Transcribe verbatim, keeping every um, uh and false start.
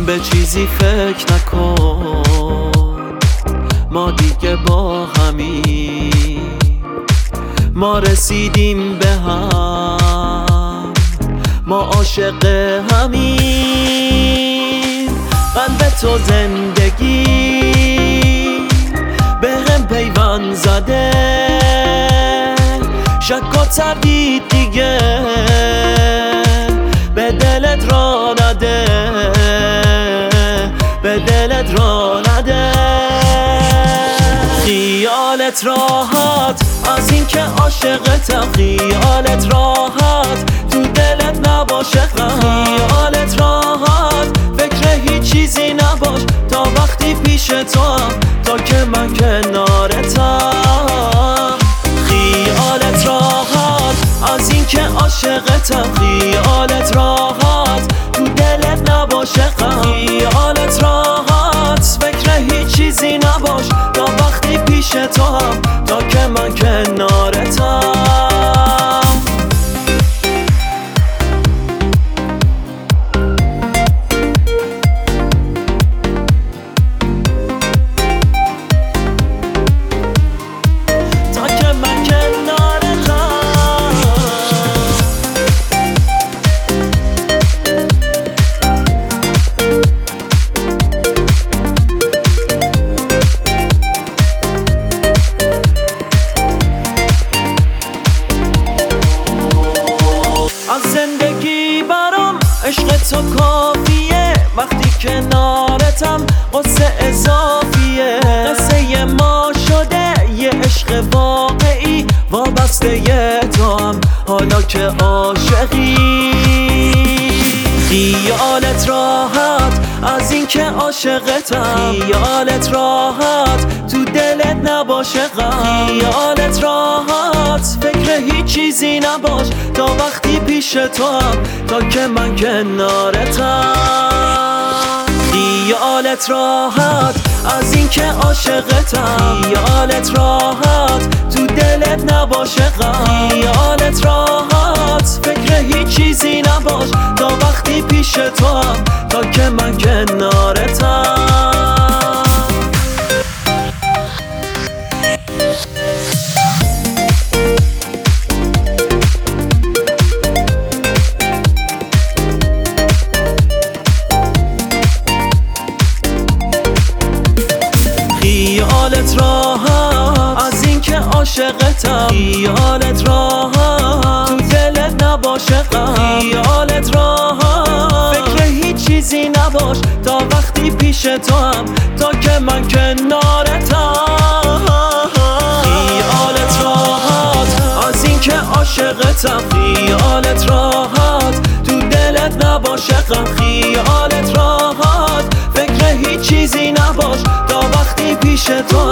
به چیزی فکر نکن، ما دیگه با همیم، ما رسیدیم به هم، ما عاشق همیم. قلب تو زندگی به هم پیوند زده، شک و تردید دیگه به دلت را نده، به دلت را نده. خیالت راحت از این که عاشقتم، خیالت راحت تو دلت نباشه غم، خیالت راحت فکر هیچ چیزی نباش تا وقتی پیش تو هم، تا که من کنارتم. خیالت راحت از این که عاشقتم، خیالت راحت تو دلت نباشه غم، خیالت راحت فکر هیچ چیزی نباش تا وقتی پیش تو هم، تا که من کنارتم. از زندگی برام عشق تو کافیه، وقتی کنارتم قصه اضافیه. قصه ما شده یه عشق واقعی، وابسته تو هم حالا که عاشقی. خیالت راحت از این که عاشقتم، خیالت راحت تو دلت نباشه غم، خیالت راحت فکر هیچ چیزی نباش تا وقتی پیش تو هم، تا که من کنارتم. خیالت راحت از این که عاشقتم، خیالت راحت تو دلت نباشه غم، خیالت راحت فکر هیچ چیزی نباش تا وقتی پیش تو هم، تا که من کنارتم. خیالت راحت از این که عاشقتم، خیالت راحت تو دلت نباشه غم، خیالت راحت فکر هیچ چیزی نباش تا وقتی پیش تو هم، تا که من کنارتم. خیالت راحت از این که عاشقتم، خیالت راحت تو دلت نباشه غم، خیالت راحت فکر هیچ چیزی نباش تا وقتی پیش تو